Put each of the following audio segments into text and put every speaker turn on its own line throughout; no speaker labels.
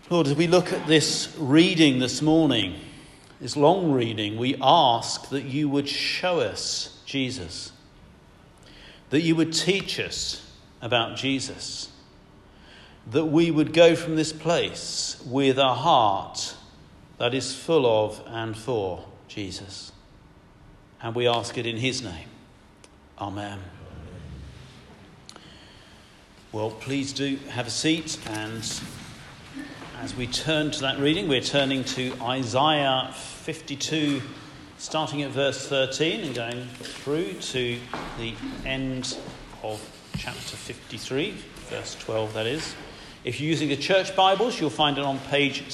Lord, as we look at this reading this morning, this long reading, we ask that you would show us Jesus, that you would teach us about Jesus, that we would go from this place with a heart that is full of and for Jesus. And we ask it in his name. Amen. Well, please do have a seat, and as we turn to that reading, we're turning to Isaiah 52, starting at verse 13 and going through to the end of chapter 53, verse 12 that is. If you're using the church Bibles, you'll find it on page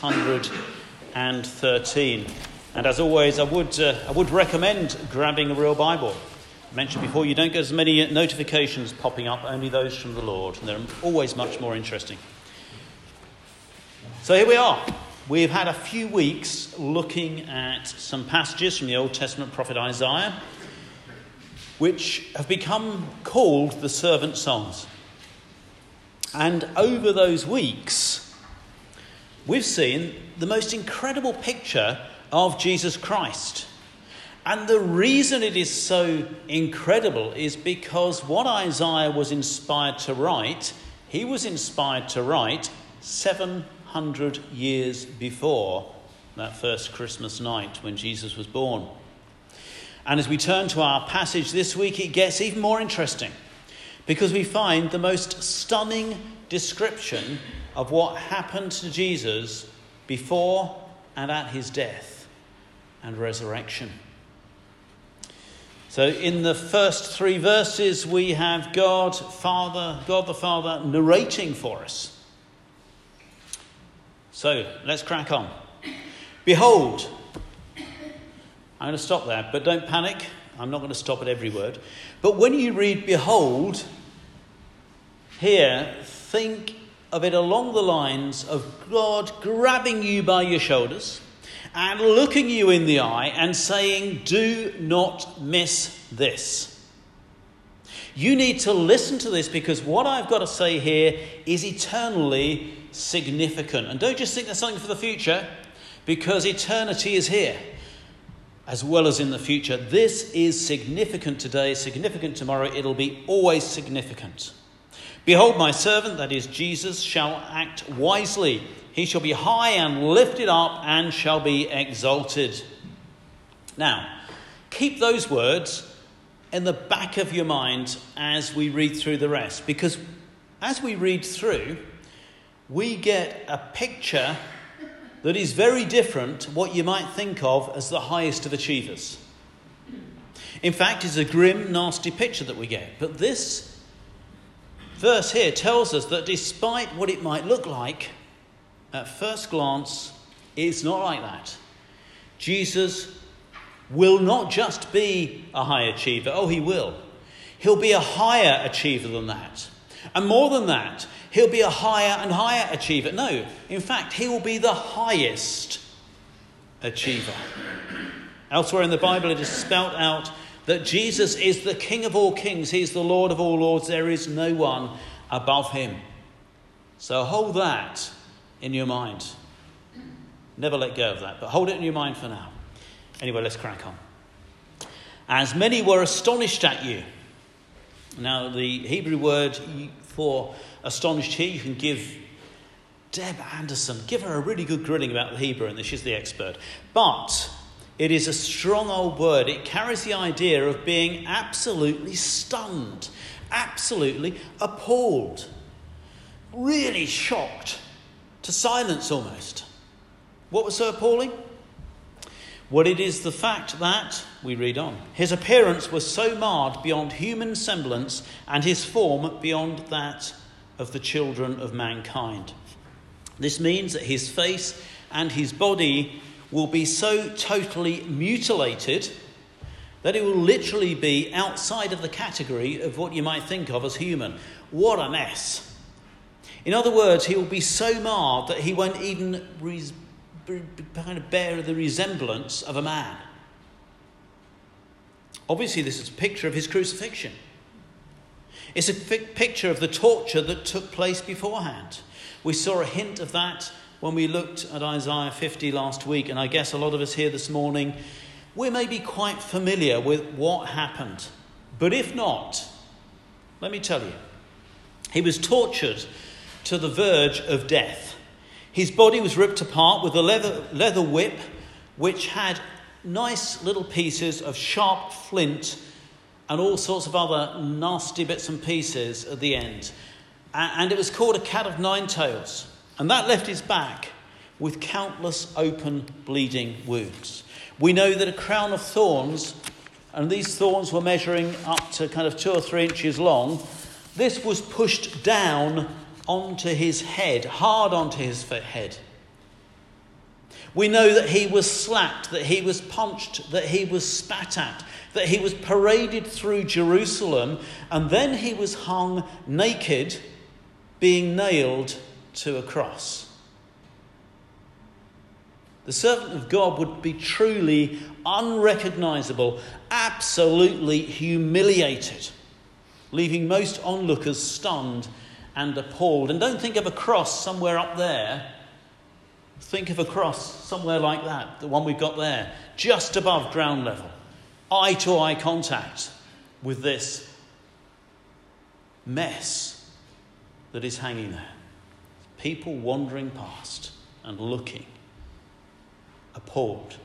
613. And as always, I would recommend grabbing a real Bible. I mentioned before, you don't get as many notifications popping up, only those from the Lord, and they're always much more interesting. So here we are. We've had a few weeks looking at some passages from the Old Testament prophet Isaiah, which have become called the servant songs. And over those weeks, we've seen the most incredible picture of Jesus Christ. And the reason it is so incredible is because what Isaiah was inspired to write, he was inspired to write 700 years before that first Christmas night when Jesus was born. And as we turn to our passage this week, it gets even more interesting because we find the most stunning description of what happened to Jesus before and at his death and resurrection. So in the first three verses, we have God the Father narrating for us. So let's crack on. Behold, I'm going to stop there, but don't panic. I'm not going to stop at every word. But when you read behold, here, think of it along the lines of God grabbing you by your shoulders and looking you in the eye and saying, do not miss this. You need to listen to this because what I've got to say here is eternally significant. And don't just think there's something for the future, because eternity is here as well as in the future. This is significant today, significant tomorrow. It'll be always significant. Behold, my servant, that is Jesus, shall act wisely. He shall be high and lifted up and shall be exalted. Now, keep those words in the back of your mind as we read through the rest. Because as we read through, we get a picture that is very different to what you might think of as the highest of achievers. In fact, it's a grim, nasty picture that we get. But this verse here tells us that despite what it might look like, at first glance, it's not like that. Jesus will not just be a high achiever. Oh, he will. He'll be a higher achiever than that. And more than that, he'll be a higher and higher achiever. No, in fact, he will be the highest achiever. Elsewhere in the Bible, it is spelt out that Jesus is the King of all kings. He's the Lord of all lords. There is no one above him. So hold that in your mind. Never let go of that, but hold it in your mind for now. Anyway, let's crack on. As many were astonished at you. Now, the Hebrew word for astonished here, you can give Deb Anderson, give her a really good grilling about the Hebrew, and she's the expert. But it is a strong old word. It carries the idea of being absolutely stunned, absolutely appalled, really shocked, to silence almost. What was so appalling? Well, it is the fact that, we read on, his appearance was so marred beyond human semblance and his form beyond that of the children of mankind. This means that his face and his body will be so totally mutilated that it will literally be outside of the category of what you might think of as human. What a mess. In other words, he will be so marred that he won't even kind of bear the resemblance of a man. Obviously, this is a picture of his crucifixion. It's a picture of the torture that took place beforehand. We saw a hint of that when we looked at Isaiah 50 last week, and I guess a lot of us here this morning, we may be quite familiar with what happened. But if not, let me tell you, he was tortured to the verge of death. His body was ripped apart with a leather whip, which had nice little pieces of sharp flint and all sorts of other nasty bits and pieces at the end. And it was called a cat of nine tails. And that left his back with countless open bleeding wounds. We know that a crown of thorns, and these thorns were measuring up to kind of 2 or 3 inches long, this was pushed down onto his head, hard onto his head. We know that he was slapped, that he was punched, that he was spat at, that he was paraded through Jerusalem, and then he was hung naked, being nailed to a cross. The servant of God would be truly unrecognisable, absolutely humiliated, leaving most onlookers stunned and appalled. And don't think of a cross somewhere up there. Think of a cross somewhere like that, the one we've got there, just above ground level, eye-to-eye contact with this mess that is hanging there. People wandering past and looking, appalled.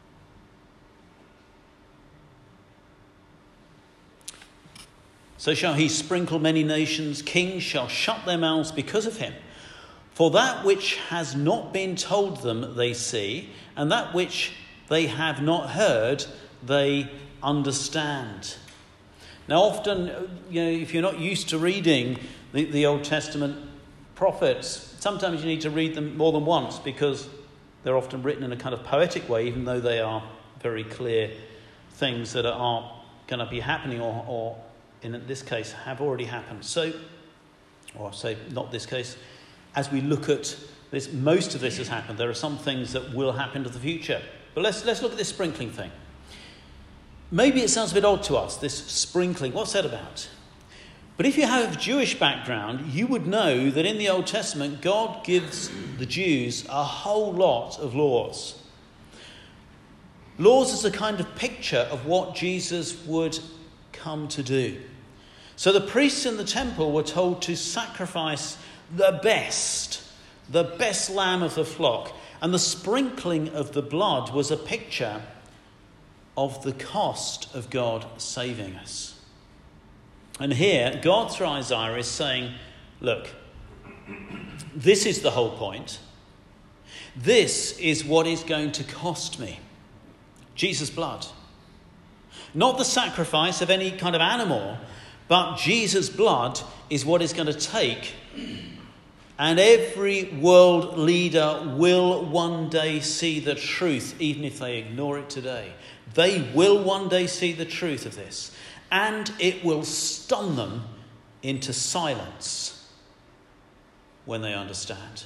So shall he sprinkle many nations, kings shall shut their mouths because of him. For that which has not been told them they see, and that which they have not heard they understand. Now often, if you're not used to reading the Old Testament prophets, sometimes you need to read them more than once because they're often written in a kind of poetic way, even though they are very clear things that are going to be happening or in this case have already happened. So, or say not this case, as we look at this, most of this has happened. There are some things that will happen to the future. But let's look at this sprinkling thing. Maybe it sounds a bit odd to us, this sprinkling. What's that about? But if you have a Jewish background, you would know that in the Old Testament, God gives the Jews a whole lot of laws. Laws is a kind of picture of what Jesus would come to do. So the priests in the temple were told to sacrifice the best lamb of the flock. And the sprinkling of the blood was a picture of the cost of God saving us. And here, God through Isaiah is saying, look, this is the whole point. This is what is going to cost me. Jesus' blood. Not the sacrifice of any kind of animal, but Jesus' blood is what is going to take. And every world leader will one day see the truth, even if they ignore it today. They will one day see the truth of this. And it will stun them into silence when they understand.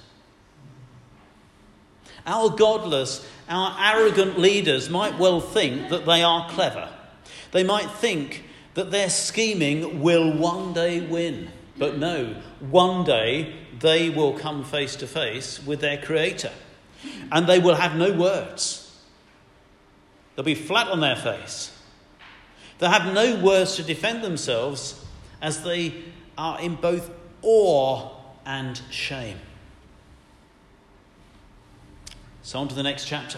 Our godless, our arrogant leaders might well think that they are clever. They might think that their scheming will one day win. But no, one day they will come face to face with their Creator. And they will have no words. They'll be flat on their face. They'll have no words to defend themselves as they are in both awe and shame. So on to the next chapter.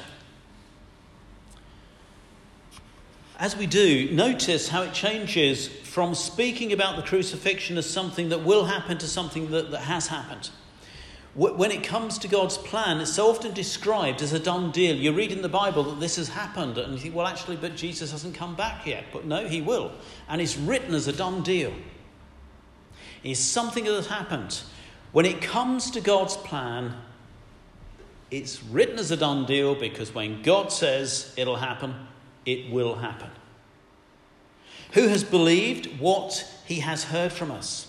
As we do, notice how it changes from speaking about the crucifixion as something that will happen to something that has happened. When it comes to God's plan, it's so often described as a done deal. You read in the Bible that this has happened and you think, well, actually, but Jesus hasn't come back yet. But no, he will. And it's written as a done deal. It's something that has happened. When it comes to God's plan, it's written as a done deal because when God says it'll happen, it will happen. Who has believed what he has heard from us?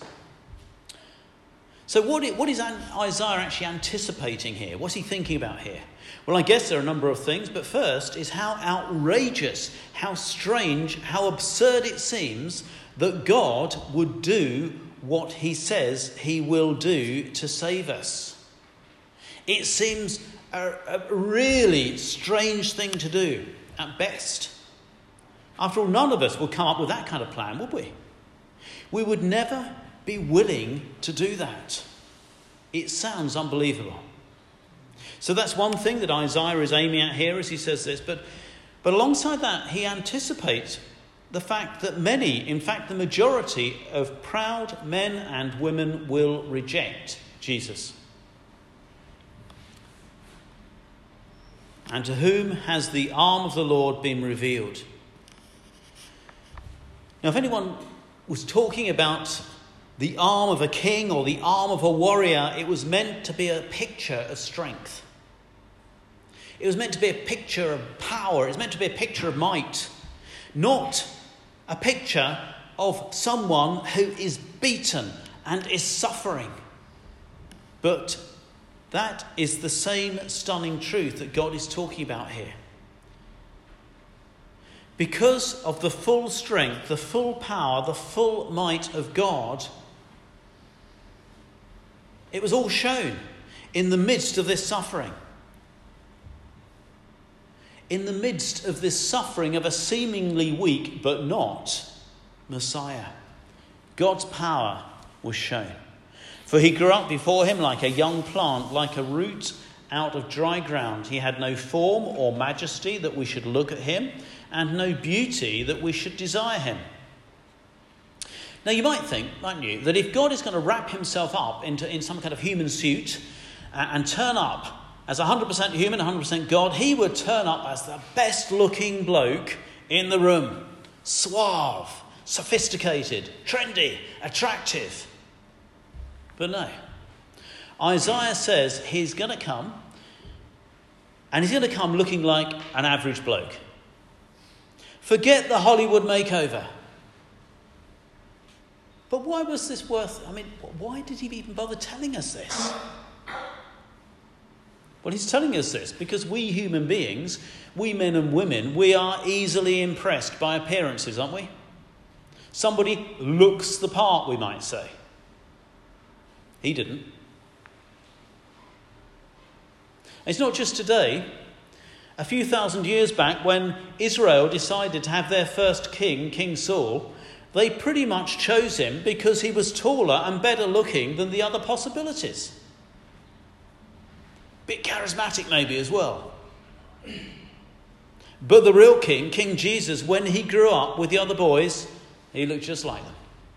So what is Isaiah actually anticipating here? What's he thinking about here? Well, I guess there are a number of things, but first is how outrageous, how strange, how absurd it seems that God would do what he says he will do to save us. It seems a really strange thing to do at best. After all, none of us would come up with that kind of plan, would we? We would never be willing to do that. It sounds unbelievable. So that's one thing that Isaiah is aiming at here as he says this. But alongside that, he anticipates the fact that many, in fact the majority of proud men and women will reject Jesus. And to whom has the arm of the Lord been revealed? Now, if anyone was talking about the arm of a king or the arm of a warrior, it was meant to be a picture of strength. It was meant to be a picture of power. It was meant to be a picture of might, not a picture of someone who is beaten and is suffering. But that is the same stunning truth that God is talking about here. Because of the full strength, the full power, the full might of God, it was all shown in the midst of this suffering. In the midst of this suffering of a seemingly weak but not Messiah, God's power was shown. For he grew up before him like a young plant, like a root out of dry ground. He had no form or majesty that we should look at him, and no beauty that we should desire him. Now you might think, mightn't you, that if God is going to wrap himself up in some kind of human suit and turn up as 100% human, 100% God, he would turn up as the best looking bloke in the room. Suave, sophisticated, trendy, attractive. But no. Isaiah says he's going to come, and he's going to come looking like an average bloke. Forget the Hollywood makeover. But why was this why did he even bother telling us this? Well, he's telling us this because we human beings, we men and women, we are easily impressed by appearances, aren't we? Somebody looks the part, we might say. He didn't. It's not just today. A few thousand years back, when Israel decided to have their first king, King Saul, they pretty much chose him because he was taller and better looking than the other possibilities. Bit charismatic maybe as well. But the real king, King Jesus, when he grew up with the other boys, he looked just like them.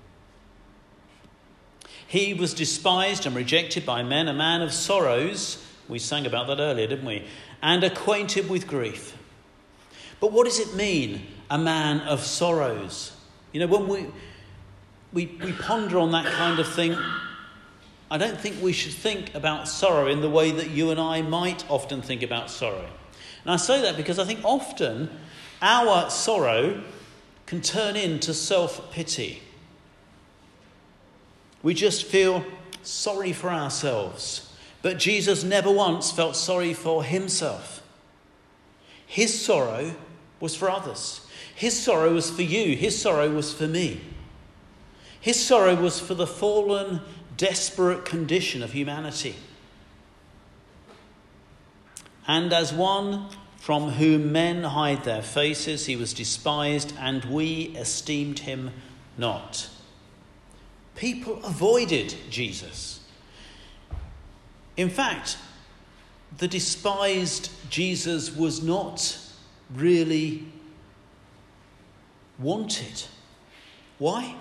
He was despised and rejected by men, a man of sorrows. We sang about that earlier, didn't we? And acquainted with grief. But what does it mean, a man of sorrows? You know, when we ponder on that kind of thing, I don't think we should think about sorrow in the way that you and I might often think about sorrow. And I say that because I think often our sorrow can turn into self-pity. We just feel sorry for ourselves. But Jesus never once felt sorry for himself. His sorrow was for others. His sorrow was for you. His sorrow was for me. His sorrow was for the fallen, desperate condition of humanity. And as one from whom men hide their faces, he was despised, and we esteemed him not. People avoided Jesus. In fact, the despised Jesus was not really wanted. Why?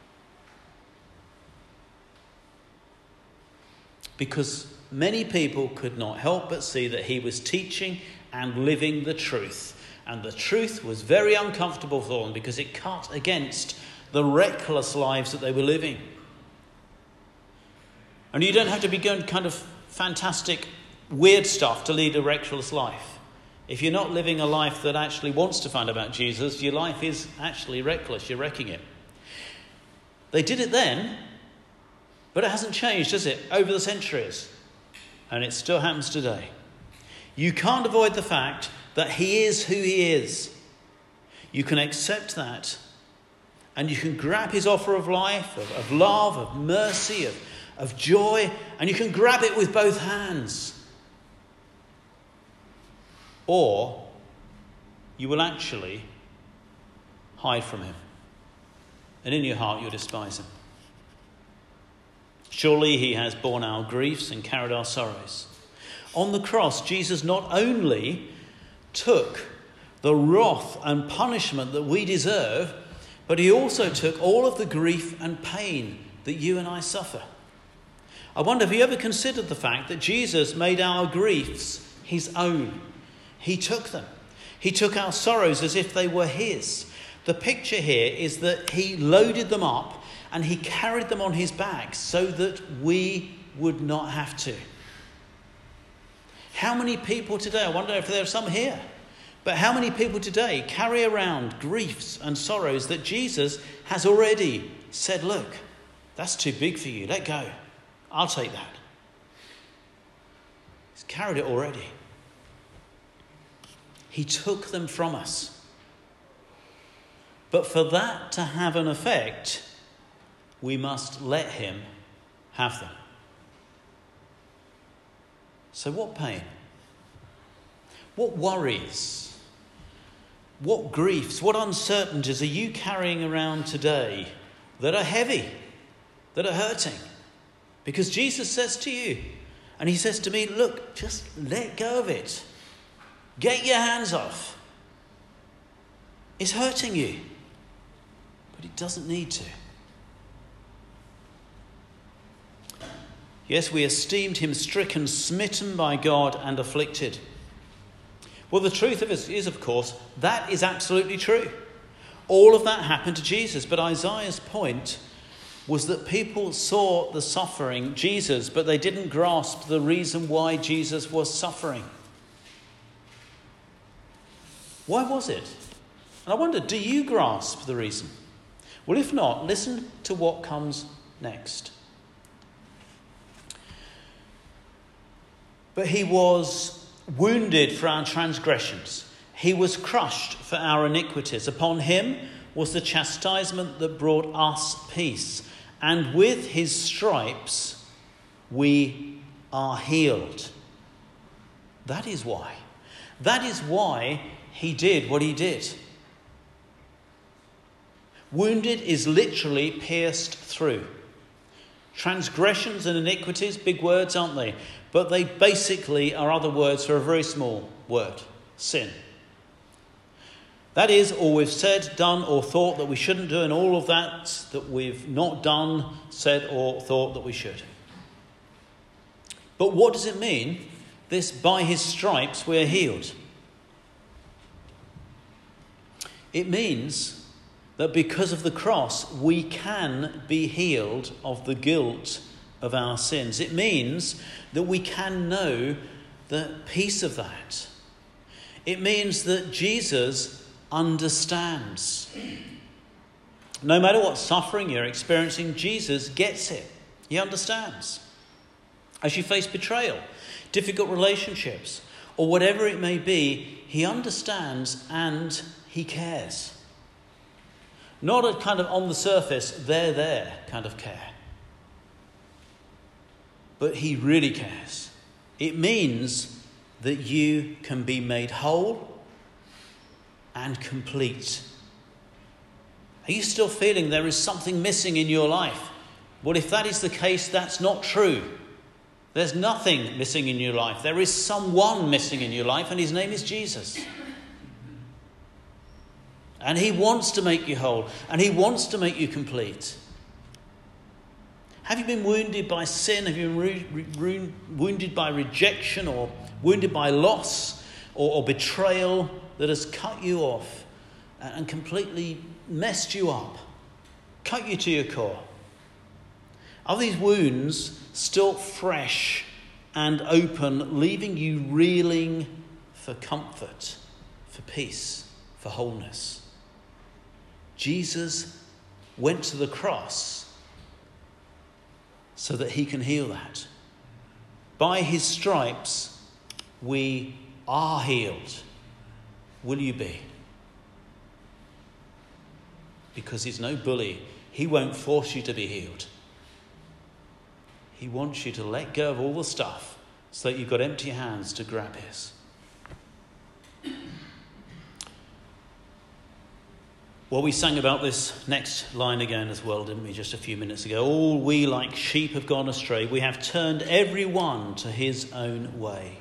Because many people could not help but see that he was teaching and living the truth. And the truth was very uncomfortable for them because it cut against the reckless lives that they were living. And you don't have to be going kind of fantastic, weird stuff to lead a reckless life. If you're not living a life that actually wants to find out about Jesus, your life is actually reckless. You're wrecking it. They did it then, but it hasn't changed, has it, over the centuries? And it still happens today. You can't avoid the fact that he is who he is. You can accept that, and you can grab his offer of life, of love, of mercy, of joy, and you can grab it with both hands. or you will actually hide from him. And in your heart you'll despise him. Surely he has borne our griefs and carried our sorrows. On the cross, Jesus not only took the wrath and punishment that we deserve, but he also took all of the grief and pain that you and I suffer. I wonder, have you ever considered the fact that Jesus made our griefs his own? He took them. He took our sorrows as if they were his. The picture here is that he loaded them up and he carried them on his back so that we would not have to. How many people today, I wonder if there are some here, but how many people today carry around griefs and sorrows that Jesus has already said, look, that's too big for you, let go. I'll take that. He's carried it already. He took them from us. But for that to have an effect, we must let him have them. So what pain? What worries? What griefs? What uncertainties are you carrying around today that are heavy, that are hurting? Because Jesus says to you, and he says to me, look, just let go of it. Get your hands off. It's hurting you, but it doesn't need to. Yes, we esteemed him stricken, smitten by God, and afflicted. Well, the truth of it is, of course, that is absolutely true. All of that happened to Jesus. But Isaiah's point was that people saw the suffering Jesus, but they didn't grasp the reason why Jesus was suffering. Why was it? And I wonder, do you grasp the reason? Well, if not, listen to what comes next. But he was wounded for our transgressions. He was crushed for our iniquities. Upon him was the chastisement that brought us peace. And with his stripes we are healed. That is why. That is why he did what he did. Wounded is literally pierced through. Transgressions and iniquities, big words, aren't they? But they basically are other words for a very small word, sin. That is, all we've said, done or thought that we shouldn't do, and all of that we've not done, said or thought that we should. But what does it mean, this by his stripes we're healed? It means that because of the cross we can be healed of the guilt of our sins. It means that we can know the peace of that. It means that Jesus understands. No matter what suffering you're experiencing, Jesus gets it. He understands. As you face betrayal, difficult relationships, or whatever it may be, he understands and he cares. Not a kind of on the surface, there kind of care. But he really cares. It means that you can be made whole and complete. Are you still feeling there is something missing in your life? Well, if that is the case, that's not true. There's nothing missing in your life. There is someone missing in your life, and his name is Jesus. And he wants to make you whole, and he wants to make you complete. Have you been wounded by sin? Have you been wounded by rejection, or wounded by loss or betrayal that has cut you off and completely messed you up, cut you to your core? Are these wounds still fresh and open, leaving you reeling for comfort, for peace, for wholeness? Jesus went to the cross so that he can heal that. By his stripes, we are healed. Will you be? Because he's no bully. He won't force you to be healed. He wants you to let go of all the stuff so that you've got empty hands to grab his. Well, we sang about this next line again as well, didn't we, just a few minutes ago? All we like sheep have gone astray. We have turned every one to his own way.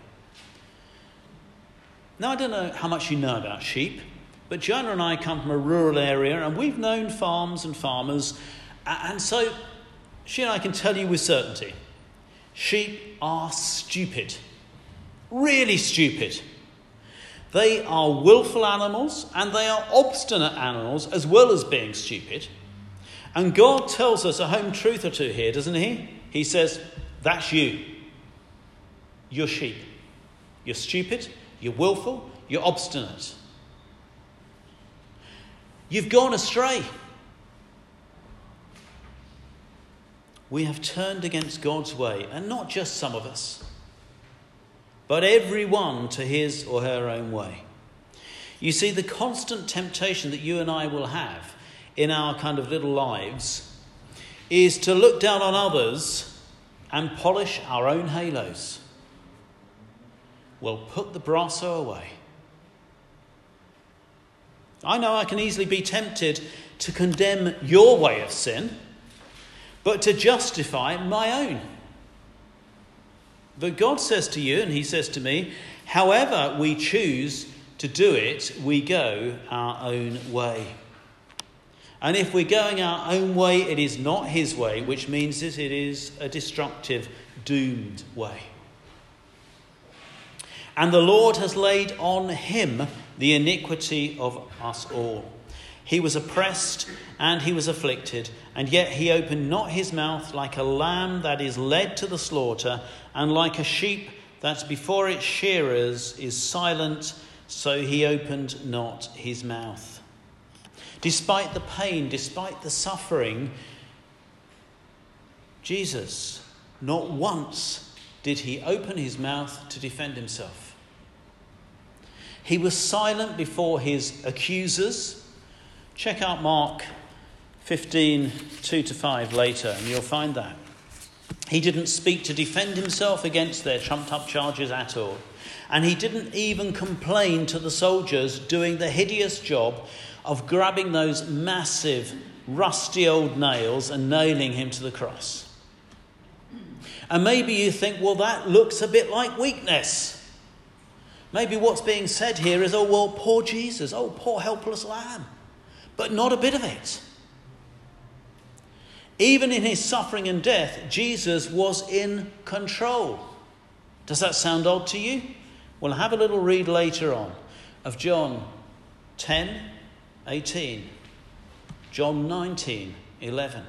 Now, I don't know how much you know about sheep, but Joanna and I come from a rural area and we've known farms and farmers. And so she and I can tell you with certainty, sheep are stupid. Really stupid. They are willful animals and they are obstinate animals as well as being stupid. And God tells us a home truth or two here, doesn't he? He says, that's you. You're sheep. You're stupid, you're willful, you're obstinate. You've gone astray. We have turned against God's way, and not just some of us, but everyone to his or her own way. You see, the constant temptation that you and I will have in our kind of little lives is to look down on others and polish our own halos. Well, put the brasso away. I know I can easily be tempted to condemn your way of sin, but to justify my own. But God says to you, and he says to me, however we choose to do it, we go our own way. And if we're going our own way, it is not his way, which means that it is a destructive, doomed way. And the Lord has laid on him the iniquity of us all. He was oppressed and he was afflicted, and yet he opened not his mouth. Like a lamb that is led to the slaughter, and like a sheep that before its shearers is silent, so he opened not his mouth. Despite the pain, despite the suffering, Jesus, not once did he open his mouth to defend himself. He was silent before his accusers. Check out Mark 15, 2-5 later, and you'll find that. He didn't speak to defend himself against their trumped-up charges at all. And he didn't even complain to the soldiers doing the hideous job of grabbing those massive, rusty old nails and nailing him to the cross. And maybe you think, well, that looks a bit like weakness. Maybe what's being said here is, oh, well, poor Jesus, oh, poor helpless lamb. But not a bit of it. Even in his suffering and death, Jesus was in control. Does that sound odd to you? We'll have a little read later on of John 10:18, John 19:11,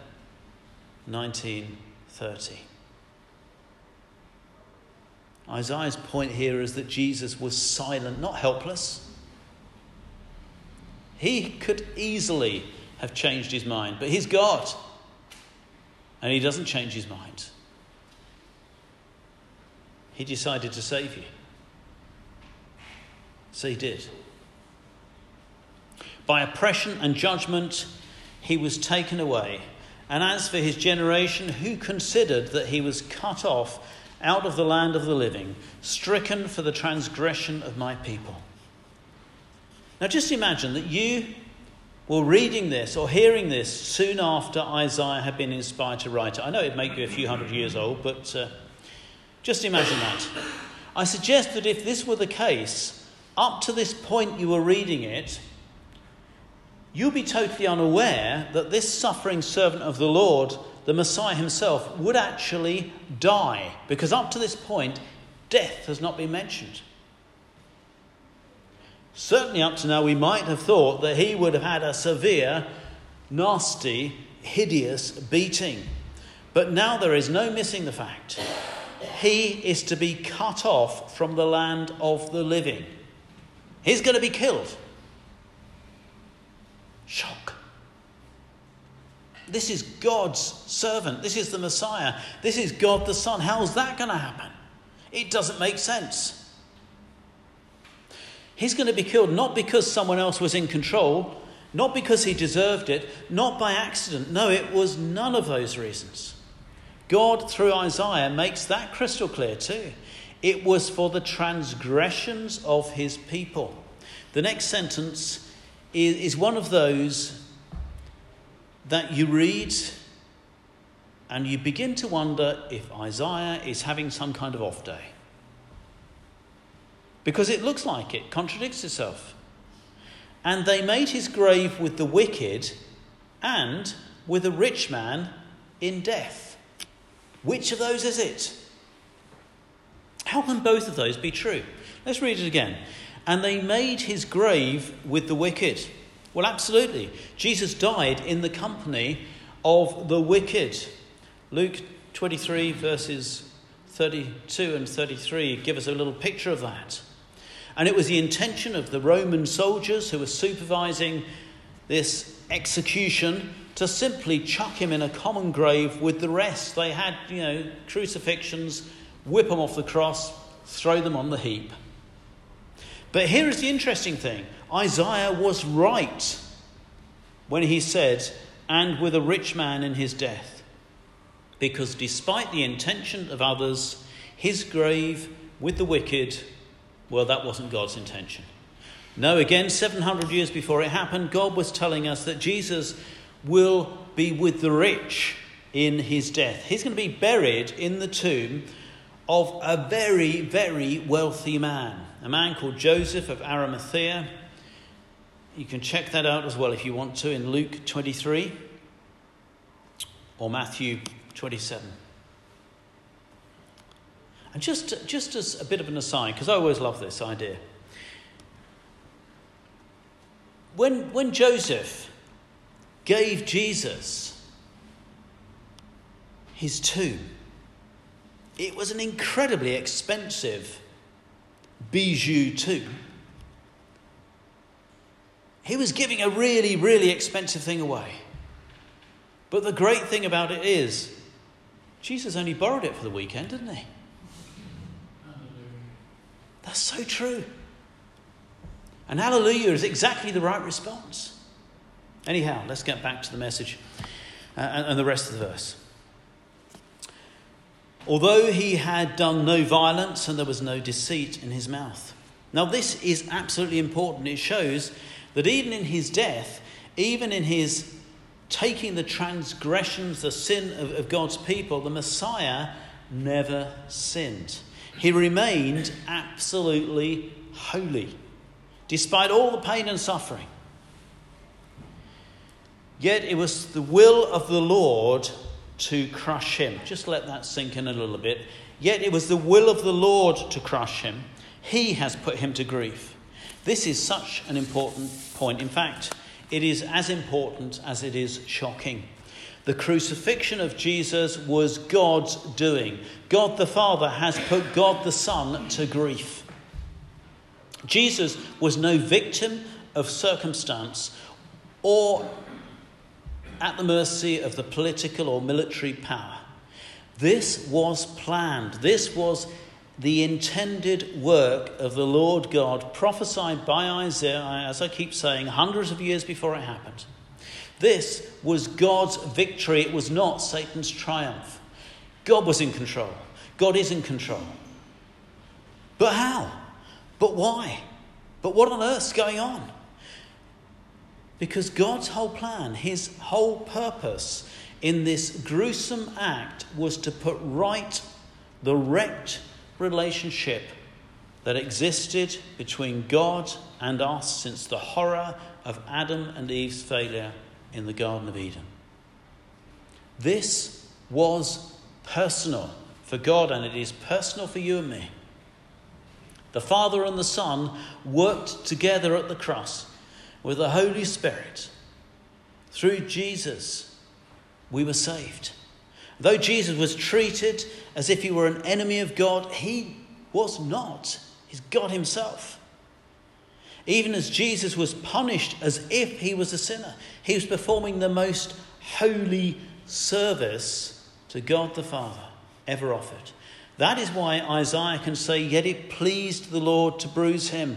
19:30. Isaiah's point here is that Jesus was silent, not helpless. He could easily have changed his mind, but he's God, and he doesn't change his mind. He decided to save you. So he did. By oppression and judgment, he was taken away. And as for his generation, who considered that he was cut off out of the land of the living, stricken for the transgression of my people. Now just imagine that you were reading this or hearing this soon after Isaiah had been inspired to write it. I know it'd make you a few hundred years old, but just imagine that. I suggest that if this were the case, up to this point you were reading it, you'll be totally unaware that this suffering servant of the Lord, the Messiah himself, would actually die. Because up to this point, death has not been mentioned. Certainly up to now, we might have thought that he would have had a severe, nasty, hideous beating. But now there is no missing the fact. He is to be cut off from the land of the living. He's going to be killed. Shock. This is God's servant. This is the Messiah. This is God the Son. How's that going to happen? It doesn't make sense. He's going to be killed not because someone else was in control, not because he deserved it, not by accident. No, it was none of those reasons. God, through Isaiah, makes that crystal clear too. It was for the transgressions of his people. The next sentence is one of those that you read and you begin to wonder if Isaiah is having some kind of off day. Because it looks like it contradicts itself. And they made his grave with the wicked and with a rich man in death. Which of those is it? How can both of those be true? Let's read it again. And they made his grave with the wicked. Well, absolutely. Jesus died in the company of the wicked. Luke 23 verses 32 and 33 give us a little picture of that. And it was the intention of the Roman soldiers who were supervising this execution to simply chuck him in a common grave with the rest. They had, crucifixions, whip them off the cross, throw them on the heap. But here is the interesting thing. Isaiah was right when he said, and with a rich man in his death. Because despite the intention of others, his grave with the wicked, well, that wasn't God's intention. No, again, 700 years before it happened, God was telling us that Jesus will be with the rich in his death. He's going to be buried in the tomb of a very, very wealthy man. A man called Joseph of Arimathea. You can check that out as well if you want to in Luke 23 or Matthew 27. And just as a bit of an aside, because I always love this idea. When Joseph gave Jesus his tomb, it was an incredibly expensive bijou tomb. He was giving a really, really expensive thing away. But the great thing about it is, Jesus only borrowed it for the weekend, didn't he? That's so true. And hallelujah is exactly the right response. Anyhow, let's get back to the message and the rest of the verse. Although he had done no violence and there was no deceit in his mouth. Now this is absolutely important. It shows that even in his death, even in his taking the transgressions, the sin of God's people, the Messiah never sinned. He remained absolutely holy, despite all the pain and suffering. Yet it was the will of the Lord to crush him. Just let that sink in a little bit. Yet it was the will of the Lord to crush him. He has put him to grief. This is such an important point. In fact, it is as important as it is shocking. The crucifixion of Jesus was God's doing. God the Father has put God the Son to grief. Jesus was no victim of circumstance or at the mercy of the political or military power. This was planned. This was the intended work of the Lord God, prophesied by Isaiah, as I keep saying, hundreds of years before it happened. This was God's victory. It was not Satan's triumph. God was in control. God is in control. But how? But why? But what on earth's going on? Because God's whole plan, his whole purpose in this gruesome act was to put right the wrecked relationship that existed between God and us since the horror of Adam and Eve's failure in the Garden of Eden. This was personal for God, and it is personal for you and me. The Father and the Son worked together at the cross with the Holy Spirit. Through Jesus, we were saved. Though Jesus was treated as if he were an enemy of God, he was not. He's God himself. Even as Jesus was punished as if he was a sinner, he was performing the most holy service to God the Father ever offered. That is why Isaiah can say, yet it pleased the Lord to bruise him.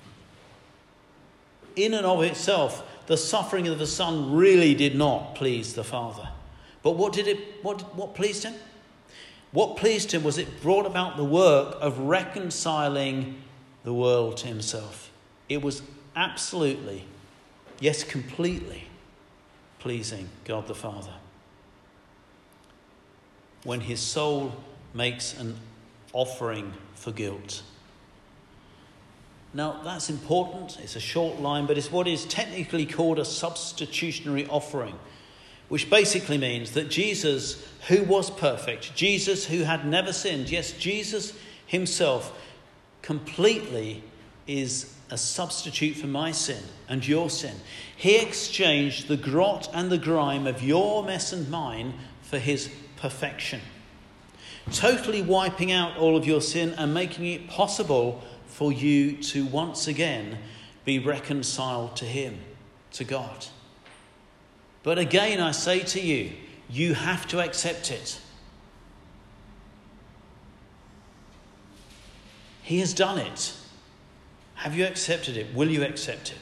In and of itself, the suffering of the Son really did not please the Father. But what pleased him? What pleased him was it brought about the work of reconciling the world to himself. It was absolutely yes, completely pleasing God the Father. When his soul makes an offering for guilt. Now, that's important. It's a short line, but it's what is technically called a substitutionary offering, which basically means that Jesus, who was perfect, Jesus who had never sinned, yes, Jesus himself completely is a substitute for my sin and your sin. He exchanged the grot and the grime of your mess and mine for his perfection, totally wiping out all of your sin and making it possible for you to once again be reconciled to him, to God. But again, I say to you, you have to accept it. He has done it. Have you accepted it? Will you accept it?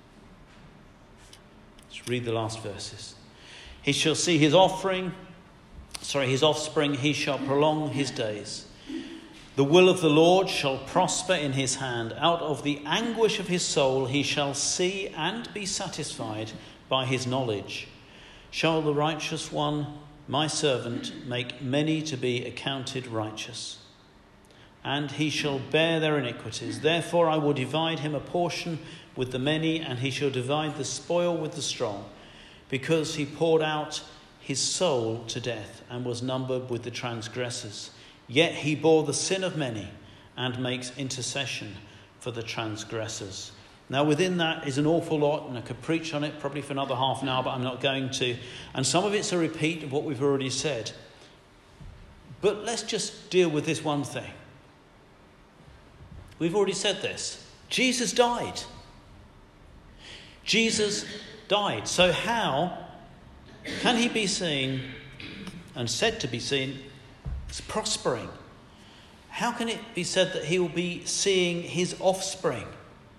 Let's read the last verses. He shall see his offspring, he shall prolong his days. The will of the Lord shall prosper in his hand. Out of the anguish of his soul he shall see and be satisfied by his knowledge. Shall the righteous one, my servant, make many to be accounted righteous? And he shall bear their iniquities. Therefore I will divide him a portion with the many, and he shall divide the spoil with the strong, because he poured out his soul to death and was numbered with the transgressors. Yet he bore the sin of many and makes intercession for the transgressors. Now within that is an awful lot, and I could preach on it probably for another half an hour, but I'm not going to. And some of it's a repeat of what we've already said. But let's just deal with this one thing. We've already said this. Jesus died. Jesus died. So how can he be seen and said to be seen as prospering? How can it be said that he will be seeing his offspring?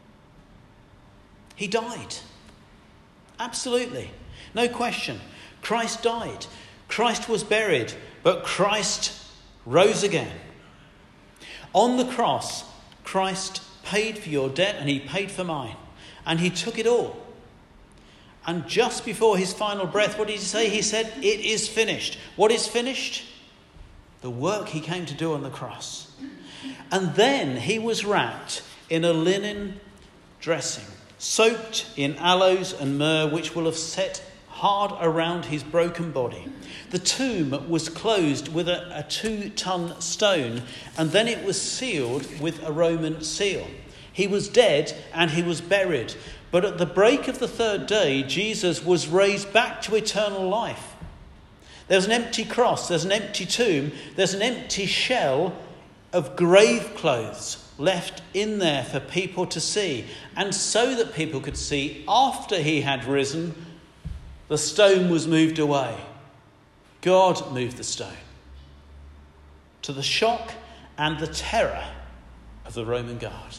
He died. Absolutely. No question. Christ died. Christ was buried, but Christ rose again. On the cross, Christ paid for your debt and he paid for mine. And he took it all. And just before his final breath, what did he say? He said, "It is finished." What is finished? The work he came to do on the cross. And then he was wrapped in a linen dressing, soaked in aloes and myrrh, which will have set hard around his broken body. The tomb was closed with a 2-ton stone, and then it was sealed with a Roman seal. He was dead and he was buried. But at the break of the third day, Jesus was raised back to eternal life. There's an empty cross, there's an empty tomb, there's an empty shell of grave clothes left in there for people to see. And so that people could see, after he had risen, the stone was moved away. God moved the stone, to the shock and the terror of the Roman guard.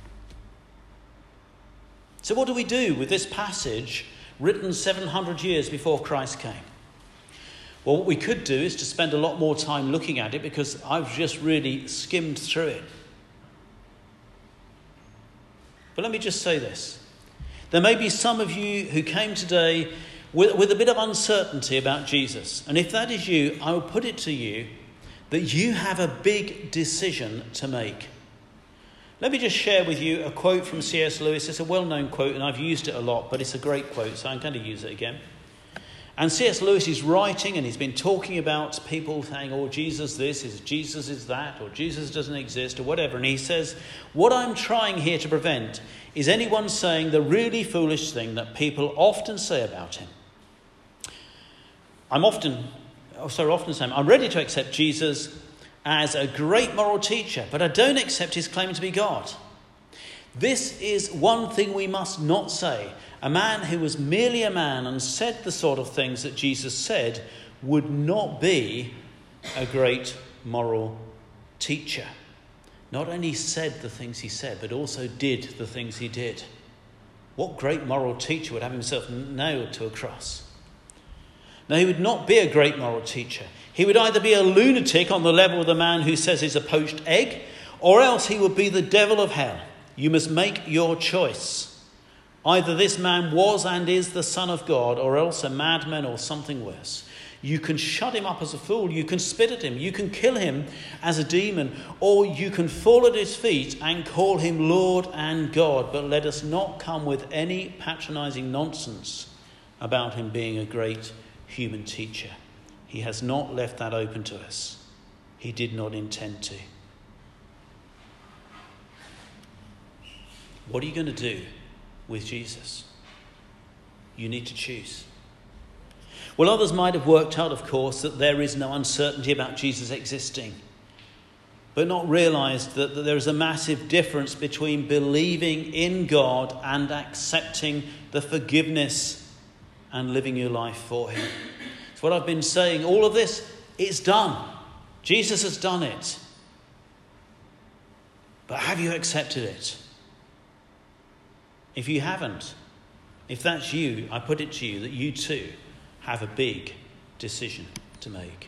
So what do we do with this passage written 700 years before Christ came? Well, what we could do is to spend a lot more time looking at it, because I've just really skimmed through it. But let me just say this. There may be some of you who came today with a bit of uncertainty about Jesus. And if that is you, I will put it to you that you have a big decision to make. Let me just share with you a quote from C.S. Lewis. It's a well-known quote, and I've used it a lot, but it's a great quote, so I'm going to use it again. And C.S. Lewis is writing, and he's been talking about people saying, "Oh, Jesus this, is Jesus is that, or Jesus doesn't exist," or whatever. And he says, "What I'm trying here to prevent is anyone saying the really foolish thing that people often say about him. I'm ready to accept Jesus as a great moral teacher, but I don't accept his claim to be God. This is one thing we must not say. A man who was merely a man and said the sort of things that Jesus said would not be a great moral teacher." Not only said the things he said, but also did the things he did. What great moral teacher would have himself nailed to a cross? No, he would not be a great moral teacher. He would either be a lunatic on the level of the man who says he's a poached egg, or else he would be the devil of hell. You must make your choice. Either this man was and is the Son of God, or else a madman or something worse. You can shut him up as a fool, you can spit at him, you can kill him as a demon, or you can fall at his feet and call him Lord and God. But let us not come with any patronizing nonsense about him being a great human teacher. He has not left that open to us. He did not intend to. What are you going to do with Jesus? You need to choose. Well, others might have worked out, of course, that there is no uncertainty about Jesus existing, but not realised that there is a massive difference between believing in God and accepting the forgiveness and living your life for him. It's what I've been saying. All of this, it's done. Jesus has done it. But have you accepted it? If you haven't, if that's you, I put it to you that you too have a big decision to make.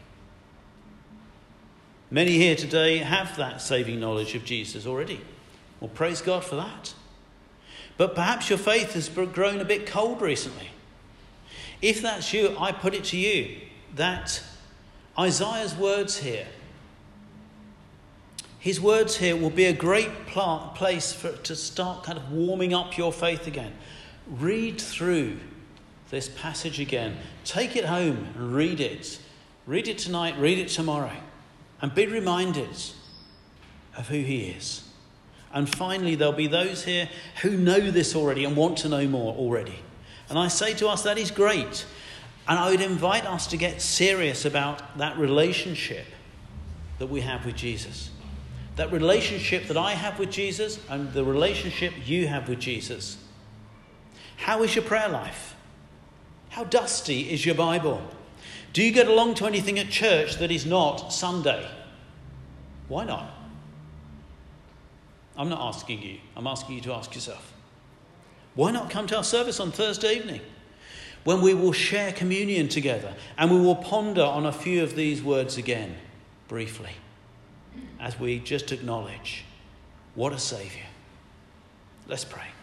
Many here today have that saving knowledge of Jesus already. Well, praise God for that. But perhaps your faith has grown a bit cold recently. If that's you, I put it to you that Isaiah's words here, his words here will be a great place to start kind of warming up your faith again. Read through this passage again. Take it home and read it. Read it tonight, read it tomorrow. And be reminded of who he is. And finally, there'll be those here who know this already and want to know more already. And I say to us, that is great. And I would invite us to get serious about that relationship that we have with Jesus. That relationship that I have with Jesus and the relationship you have with Jesus. How is your prayer life? How dusty is your Bible? Do you get along to anything at church that is not Sunday? Why not? I'm not asking you. I'm asking you to ask yourself. Why not come to our service on Thursday evening when we will share communion together and we will ponder on a few of these words again, briefly, as we just acknowledge what a Saviour. Let's pray.